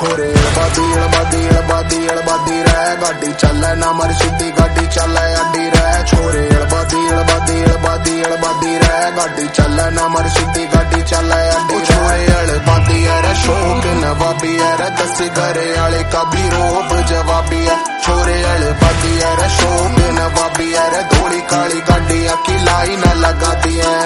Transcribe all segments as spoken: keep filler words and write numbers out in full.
छोरे अड़बादी अड़बादी अड़बादी अड़बादी रह गाड़ी चले ना मर सीधी गाड़ी चले अड्डी रह छोरे अड़बादी अड़बादी अड़बादी अड़बादी रह गाड़ी चले ना मर सीधी गाड़ी चले अड्डी छोरे अड़बादी है शौक नवाबी है दसी घरे आले का भी रोब जवाबी है छोरे अड़बादी है शौक नवाबी है धोली काली गाड़ी की लाई न लगा दी है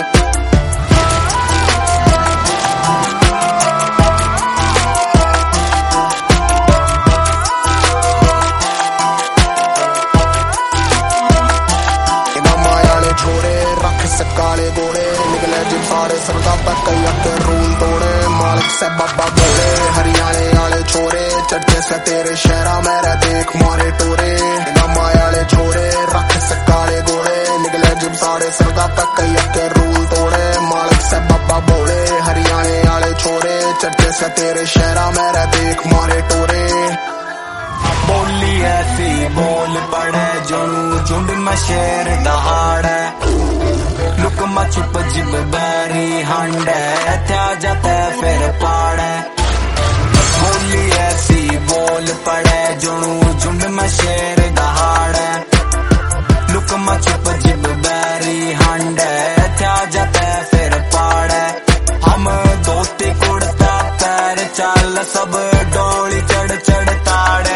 छोरे रख सकाले गोड़े निकले जिम सारे सरदा पर कई अक्के रूल तोड़े मालिक से बाबा बोले हरियाणे आले छोरे चढ़ते से तेरे शहरा मेरा देख मारे टोरे माया आले छोरे रख सकाले गोड़े निकले जिम सारे सरदा पर कई अक्के रूल तोड़े मालिक से बाबा बोले हरियाणे आले छोरे चढ़ते से तेरे शहरा मेरा देख मारे टोरे बोली ऐसी बोल पड़े जुनू झुंड में शेर दहाड़े लुक में छुप जिब बैरी हांडे त्या जाते फिर पाड़े बोली ऐसी बोल पड़े जुनू झुंड में शेर दहाड़े लुक में छुप जिब बैरी हांडे त्या जाते फिर पाड़े हम धोती कुड़ता पैर चल सब डोली चढ़ चढ़ ताड़े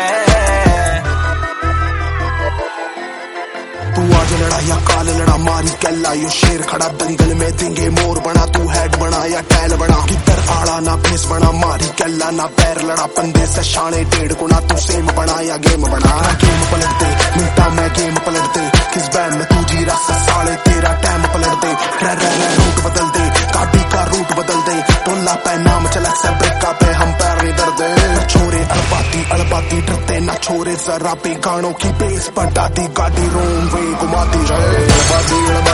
तू आज लड़ा या काल लड़ा मारी कैला यो शेर खड़ा दंगल में देंगे मोर बना तू हेड बना या टैल बना किधर आड़ा ना फेस बना मारी कैला ना पैर लड़ा पंदे से शाने डेढ़ गुना तू सेम बना या गेम बना गेम पलट दे मिनटा में गेम पलट दे किस बैंड में तू जीरा साले तेरा टाइम पलट दे रे रे रे रूट बदल दे गाड़ी का रूट बदल दे टोला पे नाम चला से ब्रेका पे हम पैर नहीं दर्दे छोरे अड़बाती अड़बाती डरते ना छोरे जरा पे गानों की बेस बढ़ाती गाड़ी रोम वे घुमाती रहे